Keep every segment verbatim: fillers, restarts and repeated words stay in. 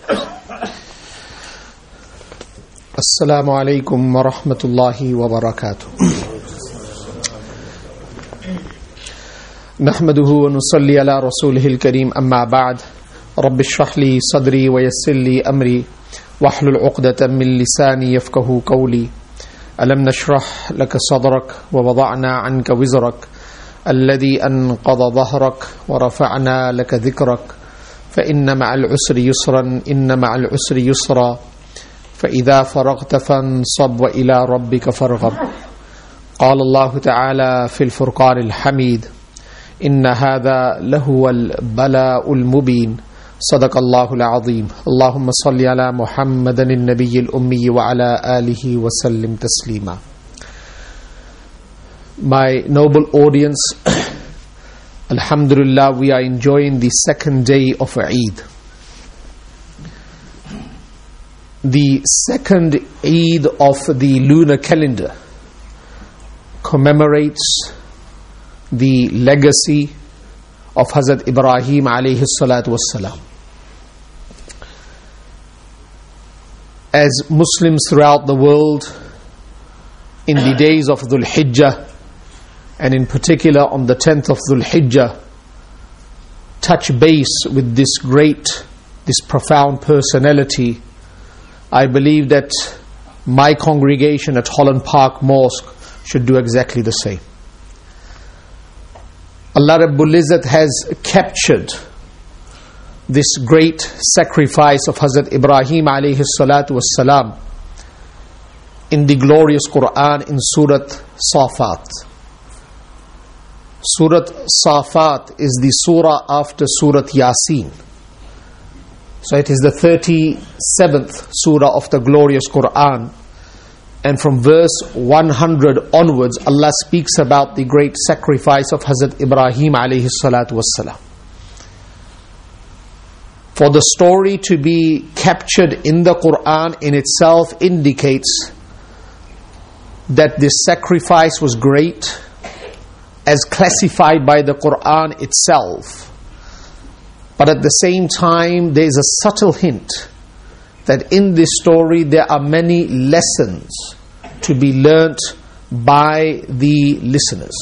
السلام عليكم ورحمة الله وبركاته. نحمده ونصلي على رسوله الكريم أما بعد. رب اشرح لي صدري ويسر لي أمري واحلل عقدة من لساني يفقهوا قولي. ألم نشرح لك صدرك ووضعنا عنك وزرك الذي أنقض ظهرك ورفعنا لك ذكرك فإن مع العسر يسرا إن مع العسر يسرا فإذا فرغت فانصب وإلى ربك فارغب. قال الله تعالى في الفرقان الحميد: إن هذا لهو البلاء المبين. صدق الله العظيم. اللهم صل على محمد النبي الأمي وعلى آله وسلم تسليما. My noble audience, Alhamdulillah, we are enjoying the second day of Eid. The second Eid of the lunar calendar commemorates the legacy of Hazrat Ibrahim alayhi salatu wassalam. As Muslims throughout the world, in the days of Dhul Hijjah, and in particular on the tenth of Dhul Hijjah, touch base with this great, this profound personality, I believe that my congregation at Holland Park Mosque should do exactly the same. Allah Rabbul Izzat has captured this great sacrifice of Hazrat Ibrahim alayhi salatu wassalam in the glorious Quran in Surah Safat. Surah Safat is the surah after Surah Yasin. So it is the thirty-seventh surah of the glorious Quran. And from verse one hundred onwards, Allah speaks about the great sacrifice of Hazrat Ibrahim alayhi salatu wassalam. For the story to be captured in the Quran in itself indicates that this sacrifice was great, as classified by the Quran itself. But at the same time, there is a subtle hint that in this story there are many lessons to be learnt by the listeners.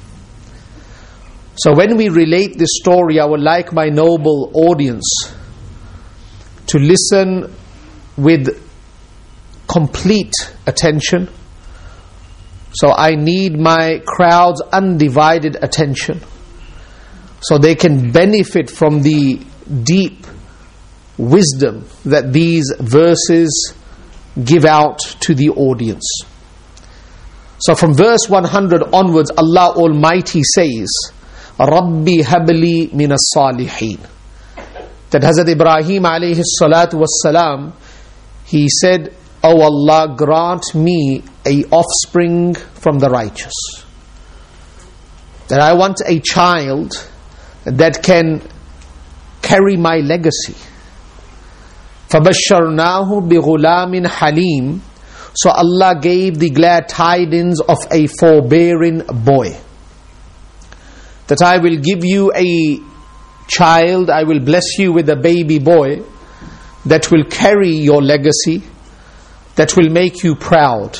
So when we relate this story, I would like my noble audience to listen with complete attention. So I need my crowd's undivided attention, so they can benefit from the deep wisdom that these verses give out to the audience. So from verse one hundred onwards, Allah Almighty says, Rabbi habli minas salihin. That Hazrat Ibrahim alayhi salatu wassalam, he said, O Allah, grant me a offspring from the righteous. That I want a child that can carry my legacy. فَبَشَّرْنَاهُ بِغُلَامٍ حَلِيمٍ. So Allah gave the glad tidings of a forbearing boy. That I will give you a child, I will bless you with a baby boy that will carry your legacy, that will make you proud.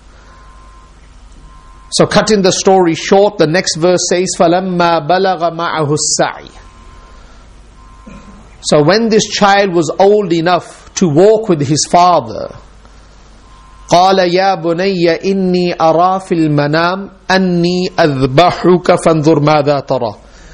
So cutting the story short, the next verse says, فَلَمَّا بَلَغَ مَعَهُ السَّعْيِ. So when this child was old enough to walk with his father, قَالَ يَا بُنَيَّ إِنِّي أَرَى فِي الْمَنَامِ أَنِّي أَذْبَحُكَ فَانْظُرْ مَاذَا تَرَى.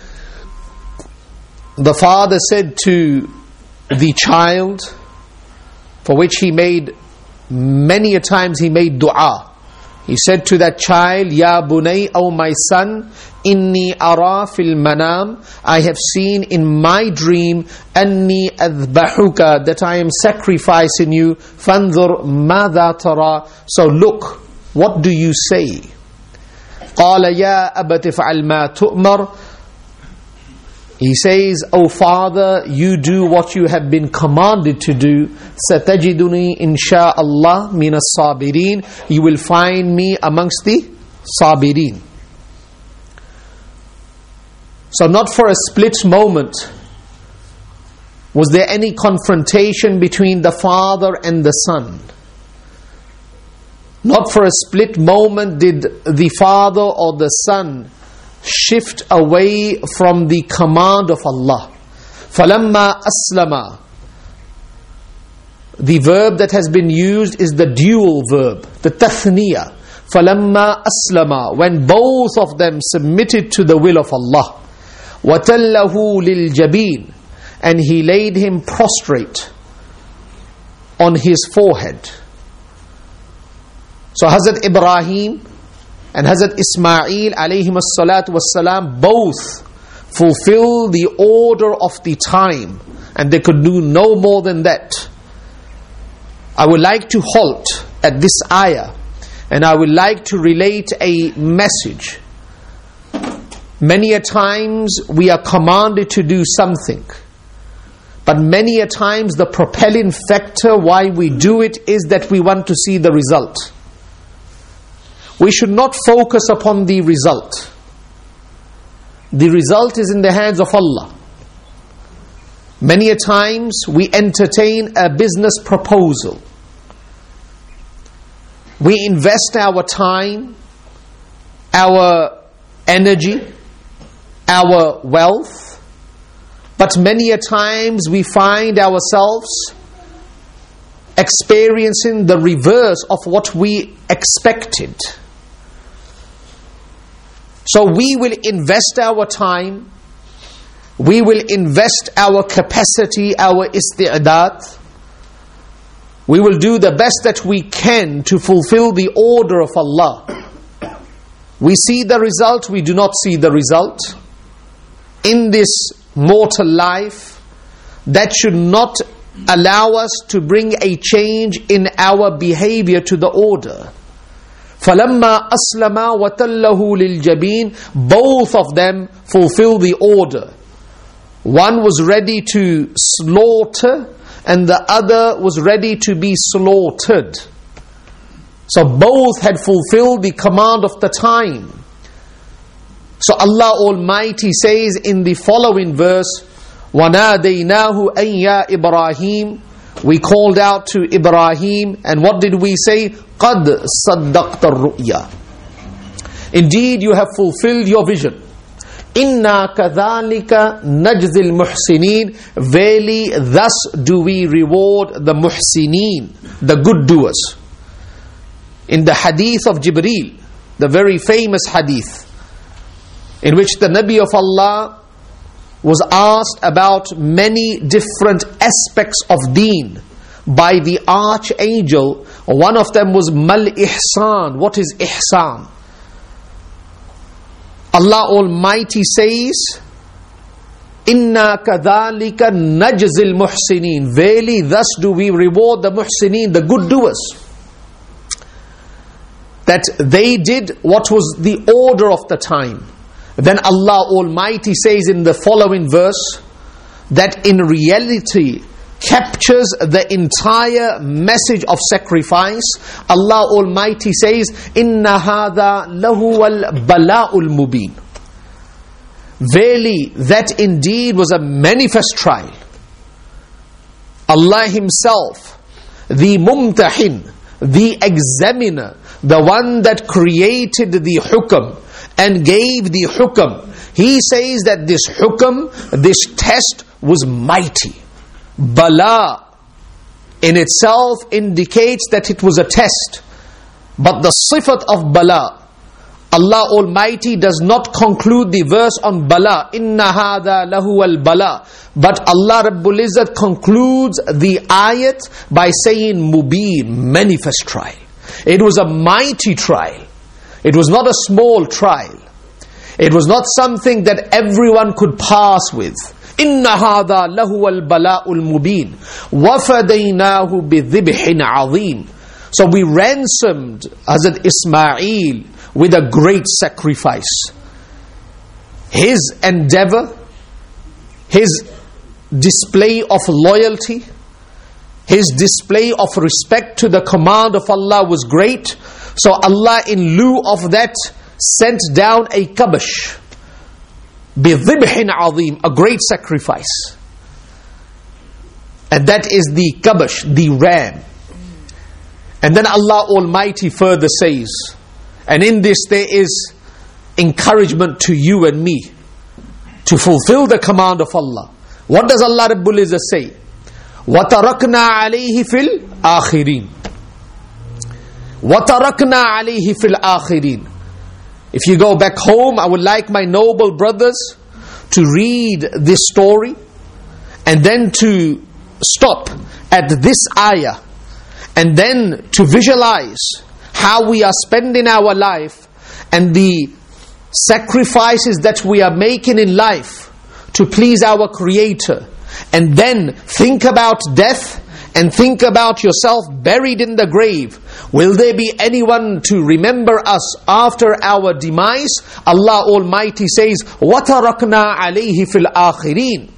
The father said to the child, for which he made many a times he made dua. He said to that child, Ya bunay, O my son, inni ara fil manam, I have seen in my dream, anni adhbahuka, that I am sacrificing you, fanzur madha tara, so look, what do you say? Qala ya abati fa'al ma tu'mar. He says, O father, you do what you have been commanded to do. Satajiduni insha'Allah minas sabirin. You will find me amongst the sabirin. So not for a split moment Was there any confrontation between the father and the son? Not for a split moment did the father or the son shift away from the command of Allah. فَلَمَّا أَسْلَمَا. The verb that has been used is the dual verb, the tathniya. فَلَمَّا أَسْلَمَا. When both of them submitted to the will of Allah. وَتَلَّهُ لِلْجَبِينِ. And he laid him prostrate on his forehead. So Hazrat Ibrahim and Hazrat Ismail alayhim as-salatu was-salam both fulfill the order of the time, and they could do no more than that. I would like to halt at this ayah, and I would like to relate a message. Many a times we are commanded to do something, but many a times the propelling factor why we do it is that we want to see the result. We should not focus upon the result. The result is in the hands of Allah. Many a times we entertain a business proposal. We invest our time, our energy, our wealth, but many a times we find ourselves experiencing the reverse of what we expected. So we will invest our time, we will invest our capacity, our isti'adad. We will do the best that we can to fulfill the order of Allah. We see the result, we do not see the result. In this mortal life, that should not allow us to bring a change in our behavior to the order. فَلَمَّا أَسْلَمَا وَتَلَّهُ لِلْجَبِينِ. Both of them fulfill the order. One was ready to slaughter, and the other was ready to be slaughtered. So both had fulfilled the command of the time. So Allah Almighty says in the following verse, وَنَادَيْنَاهُ أَنْ يَا إِبْرَاهِيمُ. We called out to Ibrahim, and what did we say? قَدْ صَدَّقْتَ الرُّؤْيَا. Indeed, you have fulfilled your vision. إِنَّا كَذَلِكَ نَجْزِ الْمُحْسِنِينَ. Verily, thus do we reward the muhsineen, the good doers. In the hadith of Jibreel, the very famous hadith, in which the Nabi of Allah was asked about many different aspects of deen by the archangel. One of them was Mal Ihsan. What is Ihsan? Allah Almighty says, Inna kadhalika najzil muhsinin. Verily, thus do we reward the muhsinin, the good doers. That they did what was the order of the time. Then Allah Almighty says in the following verse, that in reality captures the entire message of sacrifice. Allah Almighty says, Inna hadha lahuwal bala'ul mubin. Verily, that indeed was a manifest trial. Allah Himself, the mumtahin, the examiner, the one that created the hukam and gave the hukam, He says that this hukam, this test was mighty. Bala in itself indicates that it was a test. But the sifat of bala, Allah Almighty does not conclude the verse on bala, inna hadha lahu al bala. But Allah Rabbul Izzat concludes the ayat by saying mubin, manifest trial. It was a mighty trial. It was not a small trial. It was not something that everyone could pass with. Inna hadha lahu al bala'ul mubin wa fadaynahu bi dhibhin azim. So we ransomed Hazrat Ismail with a great sacrifice. His endeavor, his display of loyalty, his display of respect to the command of Allah was great. So Allah, in lieu of that, sent down a kabash, bi dhibhin azim, a great sacrifice. And that is the kabash, the ram. And then Allah Almighty further says, and in this there is encouragement to you and me to fulfill the command of Allah. What does Allah Rabbul Izzah say? وَتَرَكْنَا عَلَيْهِ فِي الْآخِرِينَ وَتَرَكْنَا عَلَيْهِ فِي الْآخِرِينَ. If you go back home, I would like my noble brothers to read this story and then to stop at this ayah and then to visualize how we are spending our life and the sacrifices that we are making in life to please our Creator. And then think about death and think about yourself buried in the grave. Will there be anyone to remember us after our demise? Allah Almighty says, وَتَرَكْنَا عَلَيْهِ فِي الْآخِرِينَ.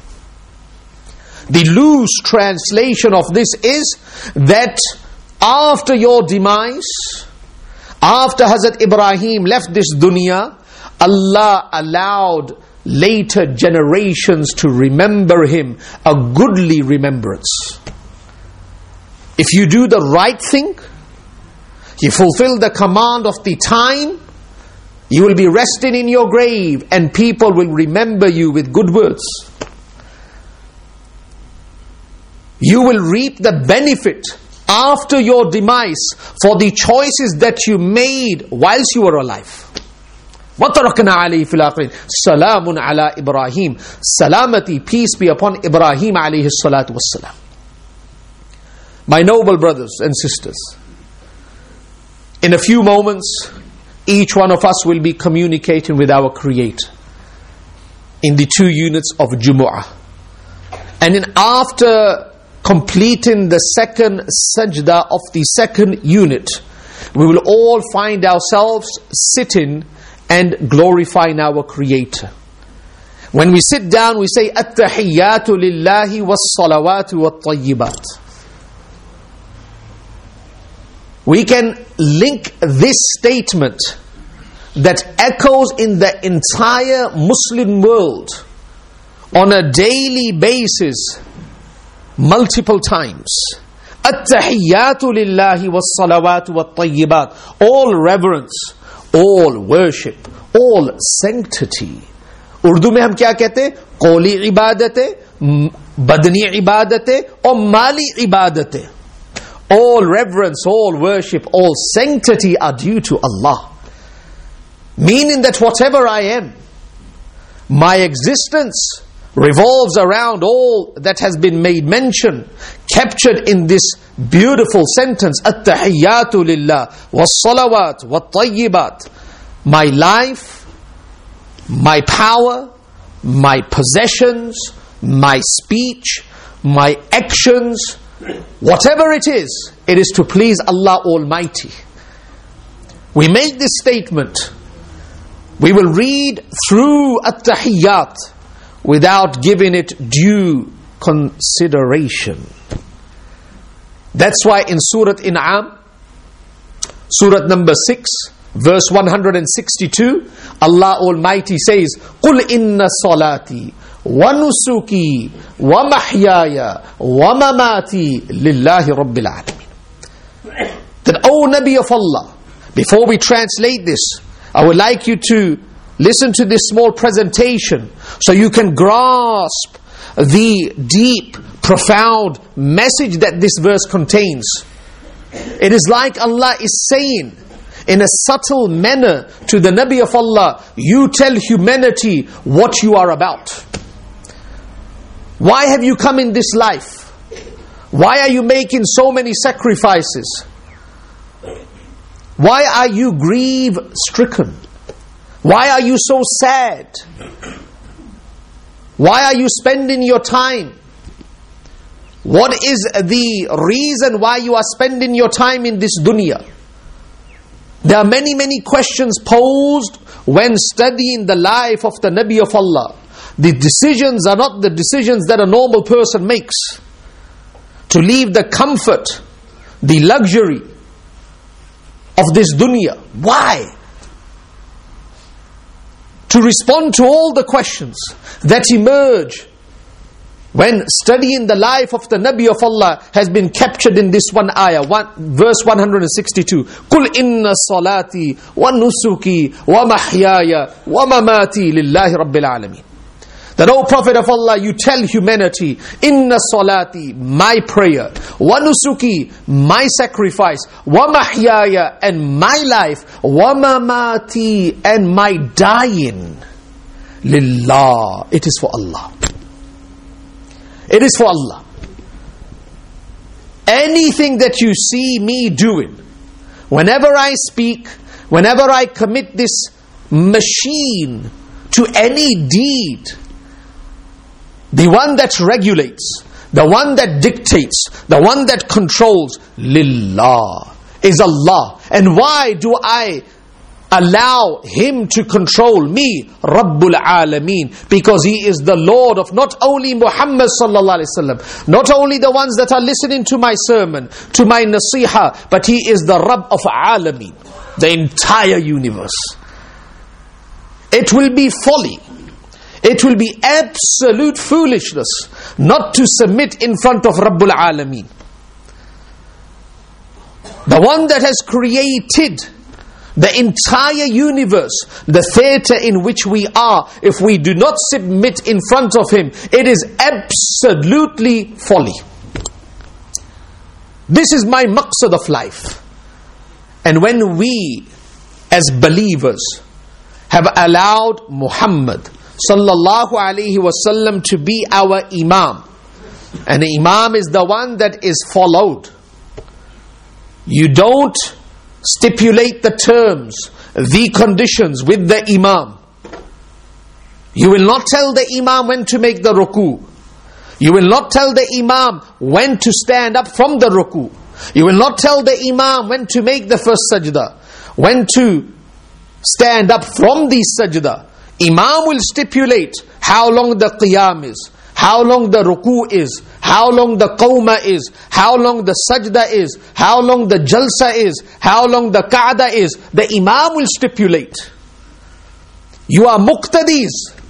The loose translation of this is that after your demise, after Hazrat Ibrahim left this dunya, Allah allowed later generations to remember him, a goodly remembrance. If you do the right thing, you fulfill the command of the time, you will be resting in your grave and people will remember you with good words. You will reap the benefit after your demise for the choices that you made whilst you were alive. وَتَرَكْنَا عَلَيْهِ فِي الْآخِرِينَ سَلَامٌ عَلَىٰ إِبْرَاهِيمَ. Salamati, peace be upon Ibrahim alayhi salatu wassalam. My noble brothers and sisters, in a few moments, each one of us will be communicating with our Creator in the two units of Jumu'ah. And in after completing the second sajda of the second unit, we will all find ourselves sitting and glorifying our Creator. When we sit down, we say, At-tahiyyatu lillahi was-salawatu wat-tayyibat. We can link this statement that echoes in the entire Muslim world on a daily basis multiple times. At-tahiyyatu lillahi was-salawatu wat-tayyibat. All reverence, all worship, all sanctity. Urdu में हम क्या कहते हैं? कौली इबादतें, बदनी इबादतें और माली इबादतें. All reverence, all worship, all sanctity are due to Allah. Meaning that whatever I am, my existence revolves around all that has been made mention, captured in this beautiful sentence, At-tahiyyatu lillah, was-salawat, wat-tayyibat. My life, my power, my possessions, my speech, my actions, whatever it is, it is to please Allah Almighty. We make this statement, we will read through At-tahiyyat without giving it due consideration. That's why in Surah In'am, Surah number six, verse one hundred sixty-two, Allah Almighty says, قُلْ إِنَّ صَلَاتِي وَنُسُكِي وَمَحْيَايَ وَمَمَاتِي لِلَّهِ رَبِّ الْعَالَمِينَ. That, O Nabi of Allah, before we translate this, I would like you to listen to this small presentation so you can grasp the deep, profound message that this verse contains. It is like Allah is saying in a subtle manner to the Nabi of Allah, you tell humanity what you are about. Why have you come in this life? Why are you making so many sacrifices? Why are you grief-stricken? Why are you so sad? Why are you spending your time? What is the reason why you are spending your time in this dunya? There are many, many questions posed when studying the life of the Nabi of Allah. The decisions are not the decisions that a normal person makes. To leave the comfort, the luxury of this dunya. Why? To respond to all the questions that emerge When studying the life of the Nabi of Allah has been captured in this one ayah, one, verse one hundred sixty-two. قُلْ إِنَّ صَلَاتِي وَنُسُكِي وَمَحْيَايَ وَمَمَاتِي لِلَّهِ رَبِّ الْعَالَمِينَ. That, O Prophet of Allah, you tell humanity, Inna salati, my prayer, wa nusuki, my sacrifice, wa mahyaya, and my life, wa mamati, and my dying, lillah, it is for Allah. It is for Allah. Anything that you see me doing, whenever I speak, whenever I commit this machine to any deed, the one that regulates, the one that dictates, the one that controls, lillah, is Allah. And why do I allow Him to control me? Rabbul Alameen. Because He is the Lord of not only Muhammad sallallahu alaihi wasallam, not only the ones that are listening to my sermon, to my nasiha, but He is the Rabb of Alameen, the entire universe. It will be folly, it will be absolute foolishness not to submit in front of Rabbul Alameen, the one that has created the entire universe, the theatre in which we are. If we do not submit in front of Him, it is absolutely folly. This is my maqsad of life. And when we as believers have allowed Muhammad sallallahu alaihi wasallam to be our imam, and the imam is the one that is followed, you don't stipulate the terms, the conditions with the imam. You will not tell the imam when to make the ruku. You will not tell the imam when to stand up from the ruku. You will not tell the imam when to make the first sajda, when to stand up from the sajda. Imam will stipulate how long the qiyam is, how long the ruku is, how long the qawma is, how long the sajda is, how long the jalsa is, how long the qa'da is. The imam will stipulate. You are muqtadis.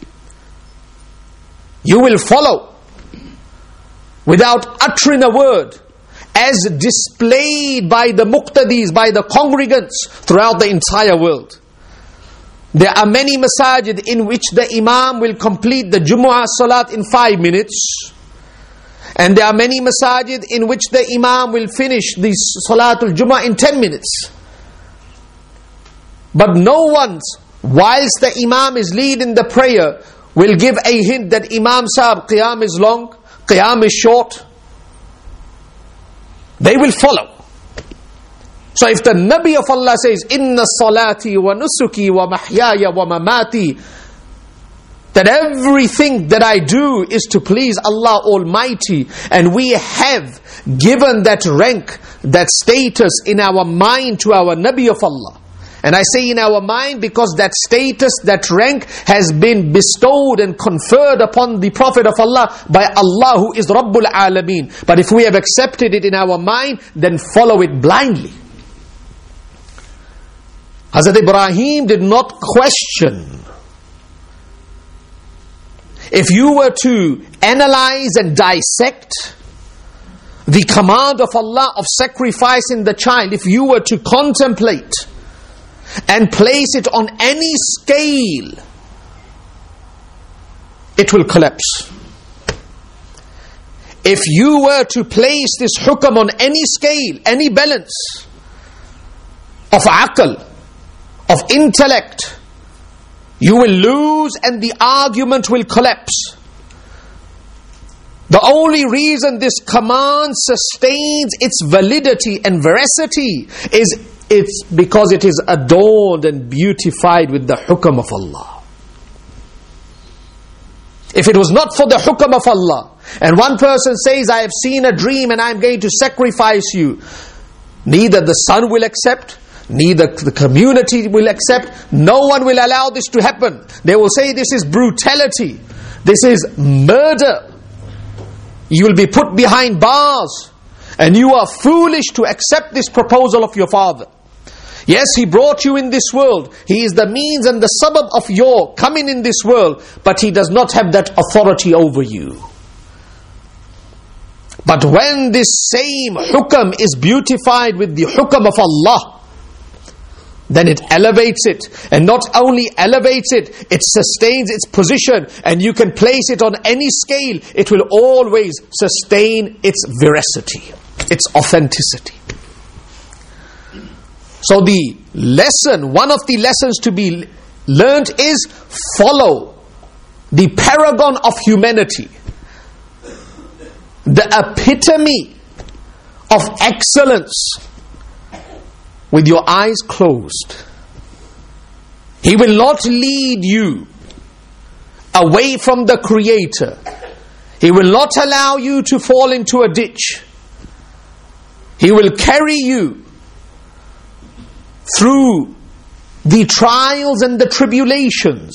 You will follow without uttering a word, as displayed by the muqtadis, by the congregants throughout the entire world. There are many masajid in which the imam will complete the Jumu'ah salat in five minutes. And there are many masajid in which the imam will finish the Salatul Jumu'ah in ten minutes. But no one, whilst the imam is leading the prayer, will give a hint that Imam Sahib, Qiyam is long, Qiyam is short. They will follow. So if the Nabi of Allah says, Inna salati wa nusuki wa mahyaya wa mamati, that everything that I do is to please Allah Almighty, and we have given that rank, that status in our mind to our Nabi of Allah. And I say in our mind because that status, that rank has been bestowed and conferred upon the Prophet of Allah by Allah, who is Rabbul Alameen. But if we have accepted it in our mind, then follow it blindly. Hazrat Ibrahim did not question. If you were to analyze and dissect the command of Allah of sacrificing the child, if you were to contemplate and place it on any scale, it will collapse. If you were to place this hukam on any scale, any balance of aql, of intellect, you will lose and the argument will collapse. The only reason this command sustains its validity and veracity is it's because it is adorned and beautified with the hukam of Allah. If it was not for the hukam of Allah, and one person says, I have seen a dream and I am going to sacrifice you, neither the son will accept, neither the community will accept, no one will allow this to happen. They will say this is brutality, this is murder. You will be put behind bars, and you are foolish to accept this proposal of your father. Yes, he brought you in this world, he is the means and the sabab of your coming in this world, but he does not have that authority over you. But when this same hukam is beautified with the hukam of Allah, then it elevates it. And not only elevates it, it sustains its position. And you can place it on any scale. It will always sustain its veracity, its authenticity. So the lesson, one of the lessons to be learned is follow the paragon of humanity, the epitome of excellence, with your eyes closed. He will not lead you away from the Creator. He will not allow you to fall into a ditch. He will carry you through the trials and the tribulations,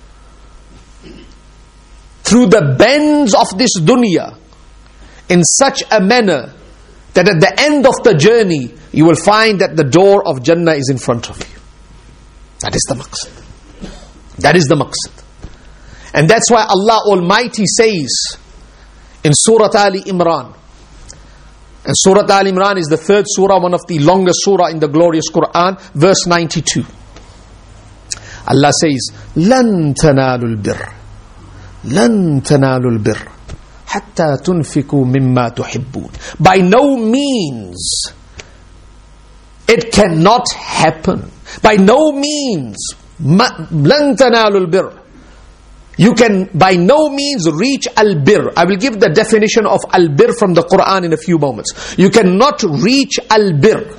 through the bends of this dunya, in such a manner that at the end of the journey, you will find that the door of Jannah is in front of you. That is the maqsad. That is the maqsad. And that's why Allah Almighty says in Surah Ali Imran, and Surah Ali Imran is the third surah, one of the longest surah in the glorious Quran, verse ninety-two. Allah says, لَن تَنَالُوا الْبِرَّ لَن تَنَالُوا الْبِرَّ حَتَّى تُنْفِقُوا مِمَّا تُحِبُّونَ. By no means it cannot happen. By no means لَن تَنَالُوا الْبِرَّ. You can by no means reach al-bir. I will give the definition of al-bir from the Quran in a few moments. You cannot reach al-bir.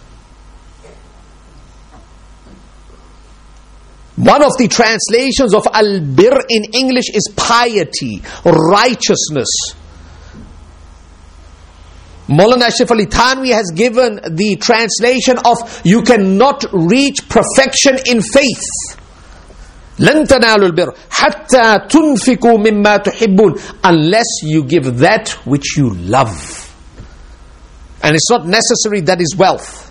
One of the translations of al-bir in English is piety, righteousness. Maulana Ashraf Ali Thanwi has given the translation of you cannot reach perfection in faith. لَن تَنَالُوا الْبِرَّ حَتَّى تُنْفِقُوا مِمَّا تُحِبُّونَ. Unless you give that which you love. And it's not necessary that is wealth.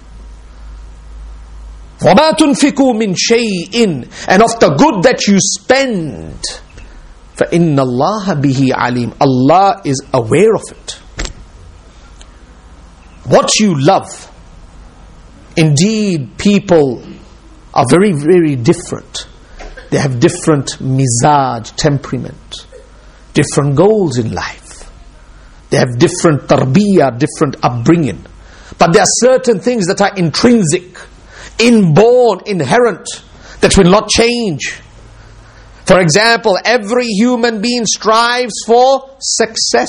وَمَا تُنْفِقُوا مِنْ شَيْءٍ. And of the good that you spend, فَإِنَّ اللَّهَ بِهِ عَلِيمٌ. Allah is aware of it. What you love. Indeed, people are very, very different. They have different mizaj, temperament, different goals in life. They have different tarbiyah, different upbringing. But there are certain things that are intrinsic, inborn, inherent, that will not change. For example, every human being strives for success.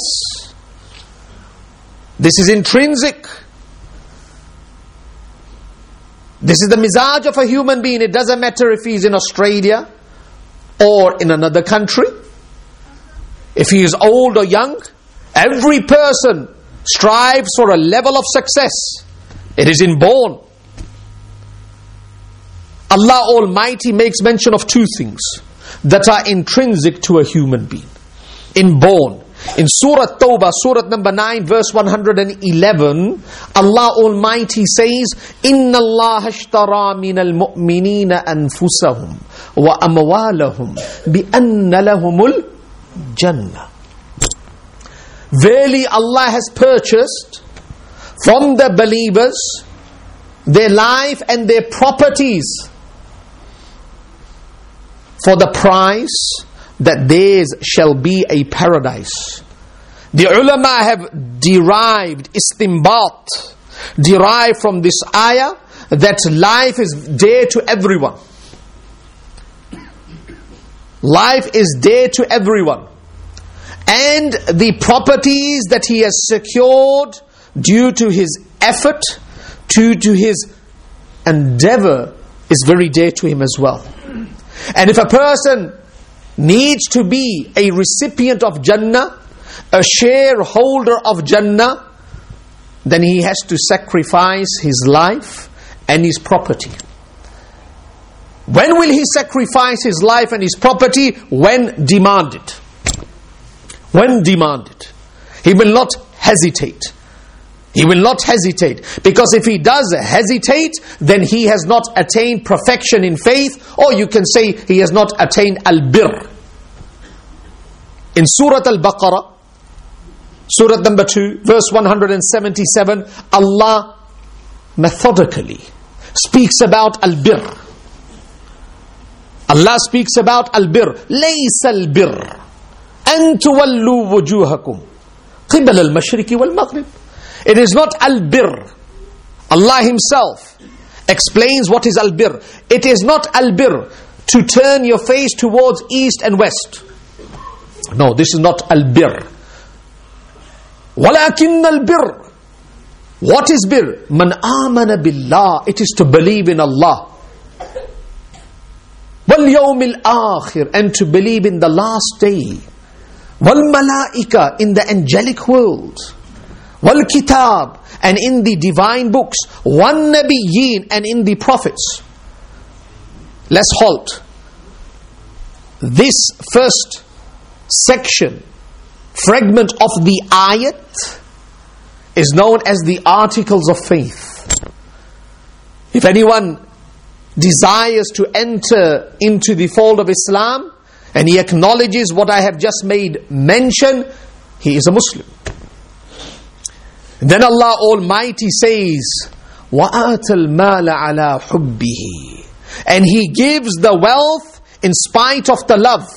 This is intrinsic. This is the mizaj of a human being. It doesn't matter if he's in Australia or in another country. If he is old or young, every person strives for a level of success. It is inborn. Allah Almighty makes mention of two things that are intrinsic to a human being. Inborn. In Surah Tawbah, Surah number nine, verse one hundred eleven, Allah Almighty says, إِنَّ اللَّهَ اشْتَرَى مِنَ الْمُؤْمِنِينَ أَنفُسَهُمْ وَأَمْوَالَهُمْ بِأَنَّ لَهُمُ الْجَنَّةِ. Verily Allah has purchased from the believers their life and their properties for the price that theirs shall be a paradise. The ulama have derived, istinbat, derived from this ayah, that life is dear to everyone. Life is dear to everyone. And the properties that he has secured due to his effort, due to his endeavor, is very dear to him as well. And if a person needs to be a recipient of Jannah, a shareholder of Jannah, then he has to sacrifice his life and his property. When will he sacrifice his life and his property? When demanded. When demanded. He will not hesitate. He will not hesitate. Because if he does hesitate, then he has not attained perfection in faith, or you can say he has not attained al-bir. In Surah Al-Baqarah, Surah number two, verse one hundred seventy-seven, Allah methodically speaks about al-birr. Allah speaks about al-birr. لَيْسَ الْبِرْ أَن تُوَلُّوا وُجُوهَكُمْ قِبَلَ الْمَشْرِكِ وَالْمَغْرِبِ. It is not al-birr. Allah Himself explains what is al-birr. It is not al-birr to turn your face towards east and west. No, this is not al-birr. وَلَكِنَّ الْبِرْ. What is birr? مَنْ آمَنَ بِاللَّهِ. It is to believe in Allah. وَالْيَوْمِ الْآخِرِ. And to believe in the last day. وَالْمَلَائِكَةِ. In the angelic world. وَالْكِتَابِ. And in the divine books. وَالنَّبِيِّينَ. And in the prophets. Let's halt. This first section, fragment of the ayat, is known as the articles of faith. If anyone desires to enter into the fold of Islam and he acknowledges what I have just made mention, he is a Muslim. Then Allah Almighty says, وَآتَ الْمَالَ عَلَى حُبِّهِ. And He gives the wealth in spite of the love.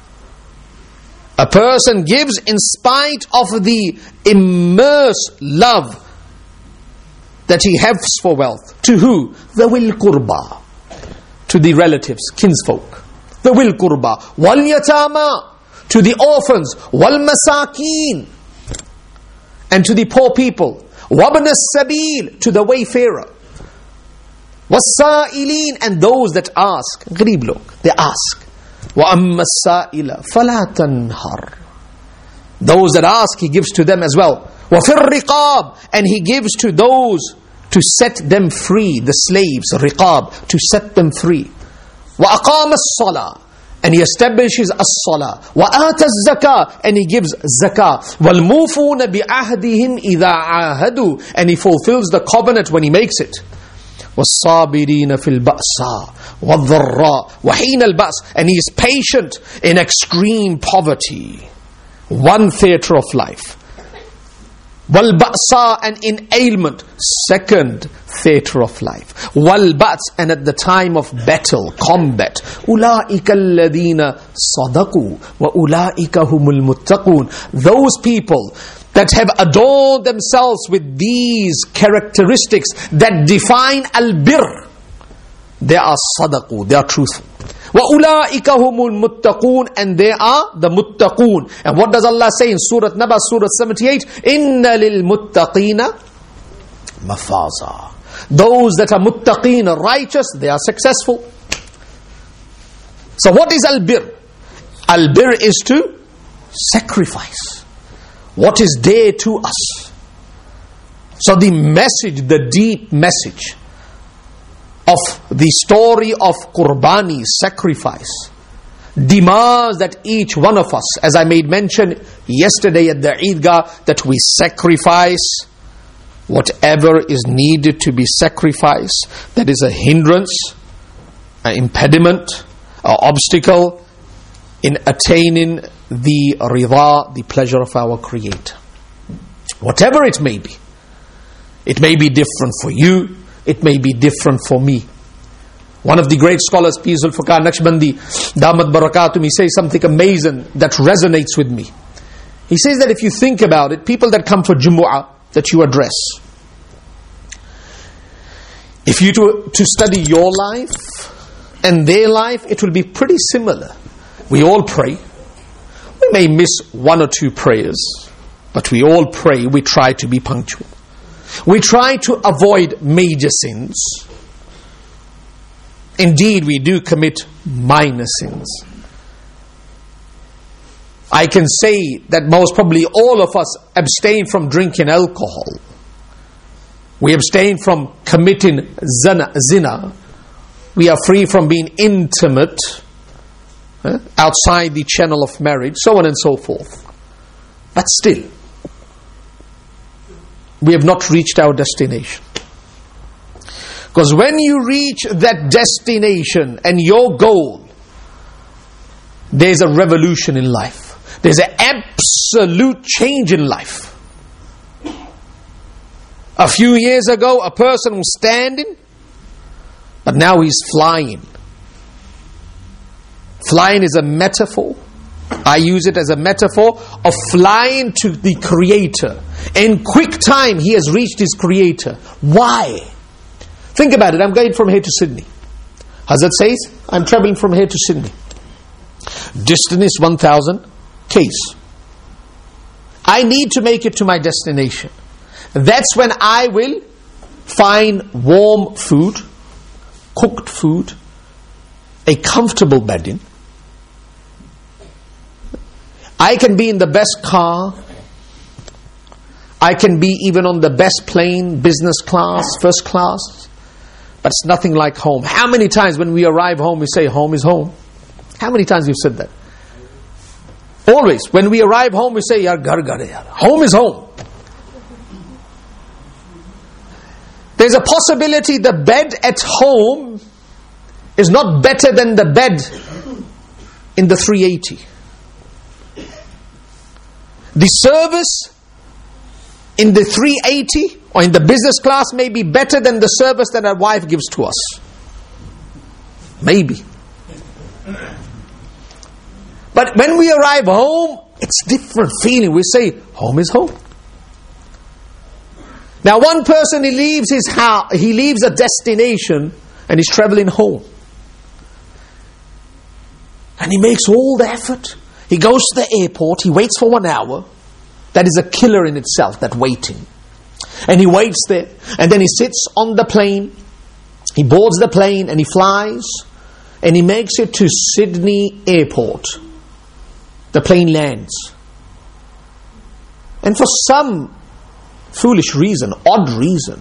A person gives in spite of the immersed love that he has for wealth. To who? ذَوِي الْقُرْبَى. To the relatives, kinsfolk. ذَوِي الْقُرْبَى. وَالْيَتَامَى. To the orphans. وَالْمَسَاكِينَ. And to the poor people. وَابْنَ السَّبِيلِ. To the wayfarer. وَالسَّائِلِينَ. And those that ask. غريب لوگ, they ask. وَأَمَّا السَّائِلَ فَلَا تَنْهَرْ. Those that ask, He gives to them as well. وَفِي الرِّقَابِ. And He gives to those to set them free, the slaves, riqab, to set them free. وَأَقَامَ الصَّلَاةِ. And He establishes as-salah. وَآتَ الزَّكَاةِ. And He gives zakah. وَالْمُوفُونَ بِعَهْدِهِمْ إِذَا عَاهَدُوا. And He fulfills the covenant when He makes it. وَالصَّابِرِينَ فِي الْبَأْسَاءِ وَالضَّرَّاءِ وَحِينَ الْبَأْسِ. And He is patient in extreme poverty. One theatre of life. وَالْبَأْسَاءِ. And in ailment. Second theatre of life. وَالْبَأْسِ. And at the time of battle, combat. أُولَٰئِكَ الَّذِينَ صَدَقُوا وَأُولَٰئِكَ هُمُ الْمُتَّقُونَ. Those people that have adorned themselves with these characteristics that define al-birr, they are sadaqu, they are truthful. وَأُولَٰئِكَ هُمُ الْمُتَّقُونَ. And they are the muttaqun. And what does Allah say in Surah Naba, Surah seventy-eight? إِنَّ لِلْمُتَّقِينَ مَفَازًا. Those that are muttaqeen, righteous, they are successful. So what is al-birr? Al-birr is to sacrifice what is dear to us. So the message, the deep message of the story of Qurbani, sacrifice, demands that each one of us, as I made mention yesterday at the Eidgah, that we sacrifice whatever is needed to be sacrificed, that is a hindrance, an impediment, an obstacle in attaining the ridha, the pleasure of our Creator. Whatever it may be. It may be different for you, it may be different for me. One of the great scholars, Piz Zulfikar Naqshbandi, Damat Barakatum, he says something amazing that resonates with me. He says that if you think about it, people that come for Jumu'ah, that you address, if you to, to study your life and their life, it will be pretty similar. We all pray. We may miss one or two prayers, but we all pray, we try to be punctual. We try to avoid major sins. Indeed, we do commit minor sins. I can say that most probably all of us abstain from drinking alcohol. We abstain from committing zina. zina. We are free from being intimate eh, outside the channel of marriage, so on and so forth. But still, we have not reached our destination. Because when you reach that destination and your goal, there's a revolution in life. There's an absolute change in life. A few years ago, a person was standing, but now he's flying. Flying is a metaphor. I use it as a metaphor of flying to the Creator. In quick time, he has reached his Creator. Why? Think about it. I'm going from here to Sydney. Hazrat says, I'm traveling from here to Sydney. Distance is one thousand k's. I need to make it to my destination. That's when I will find warm food, cooked food, a comfortable bedding. I can be in the best car. I can be even on the best plane, business class, first class. But it's nothing like home. How many times when we arrive home, we say, home is home? How many times you've said that? Always. When we arrive home, we say, Yar ghar ghar yaar. Home is home. There's a possibility the bed at home is not better than the bed in the three eighty. The service in the three eighty or in the business class may be better than the service that our wife gives to us. Maybe. But when we arrive home, it's different feeling. We say, home is home. Now one person, he leaves his house, he leaves a destination and he's traveling home. And he makes all the effort. He goes to the airport, he waits for one hour. That is a killer in itself, that waiting. And he waits there, and then he sits on the plane, he boards the plane and he flies, and he makes it to Sydney Airport. The plane lands. And for some foolish reason, odd reason,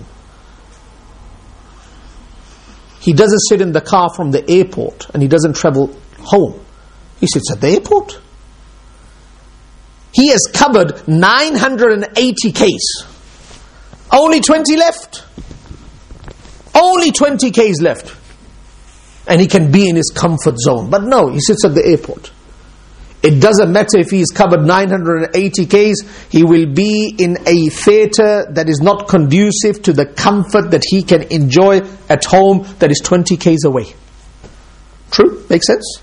he doesn't sit in the car from the airport and he doesn't travel home. He sits at the airport. He has covered nine hundred eighty k's. Only twenty left. Only twenty k's left. And he can be in his comfort zone. But no, he sits at the airport. It doesn't matter if he's covered nine hundred eighty k's, he will be in a theatre that is not conducive to the comfort that he can enjoy at home that is twenty k's away. True? Makes sense?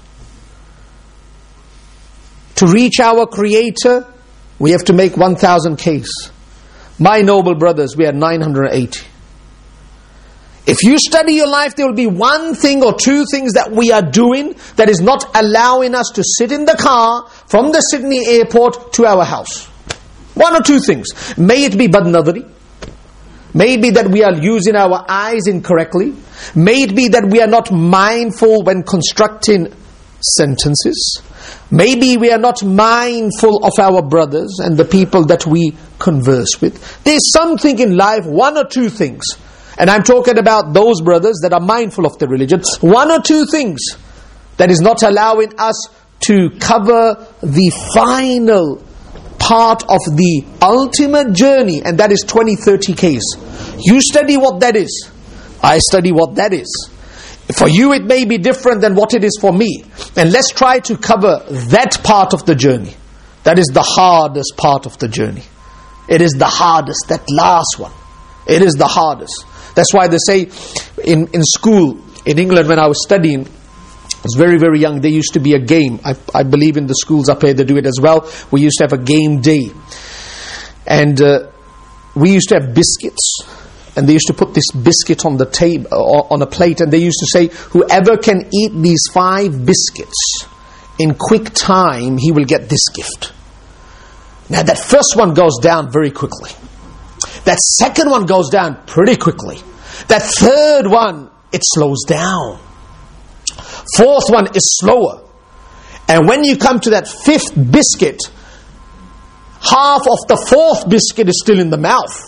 To reach our Creator, we have to make one thousand k's. My noble brothers, we are nine hundred eighty. If you study your life, there will be one thing or two things that we are doing that is not allowing us to sit in the car from the Sydney airport to our house. One or two things. May it be badnadari. May it be that we are using our eyes incorrectly. May it be that we are not mindful when constructing sentences. Maybe we are not mindful of our brothers and the people that we converse with. There's something in life, one or two things. And I'm talking about those brothers that are mindful of the religion. One or two things that is not allowing us to cover the final part of the ultimate journey, and that is twenty, thirty k's. You study what that is. I study what that is. For you it may be different than what it is for me. And let's try to cover that part of the journey. That is the hardest part of the journey. It is the hardest, that last one. It is the hardest. That's why they say in, in school, in England when I was studying, I was very, very young, there used to be a game. I, I believe in the schools up here they do it as well. We used to have a game day. And uh, we used to have biscuits. And they used to put this biscuit on the table, on a plate, and they used to say, whoever can eat these five biscuits in quick time, he will get this gift. Now that first one goes down very quickly. That second one goes down pretty quickly. That third one, it slows down. Fourth one is slower. And when you come to that fifth biscuit, half of the fourth biscuit is still in the mouth.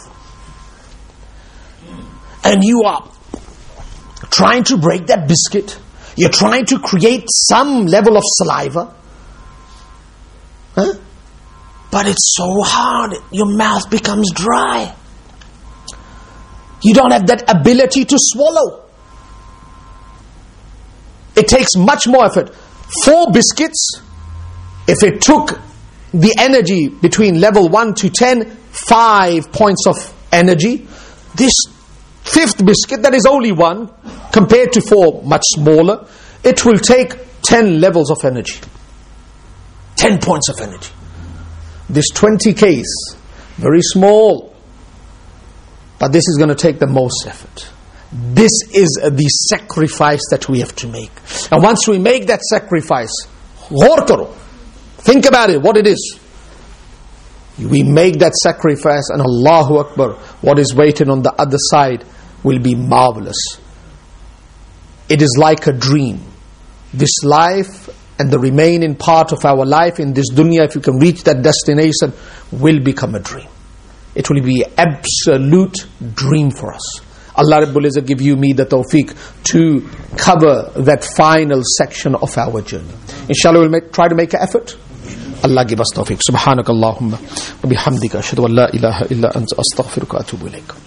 And you are trying to break that biscuit. You're trying to create some level of saliva. Huh? But it's so hard. Your mouth becomes dry. You don't have that ability to swallow. It takes much more effort. Four biscuits, if it took the energy between level one to ten, five points of energy. This fifth biscuit, that is only one, compared to four, much smaller, it will take ten levels of energy. ten points of energy. This twenty Ks, very small, but this is going to take the most effort. This is the sacrifice that we have to make. And once we make that sacrifice, ghaur karo, think about it, what it is. We make that sacrifice, and Allahu Akbar, what is waiting on the other side will be marvelous. It is like a dream. This life and the remaining part of our life in this dunya, if you can reach that destination, will become a dream. It will be an absolute dream for us. Allah Rabbul Izzah give you, me the tawfiq to cover that final section of our journey. Inshallah, we'll make, try to make an effort. Allah give us tawfiq. Subhanakallahumma wa bihamdika ashhadu an la ilaha illa anta astaghfiruka wa atubu ilayk.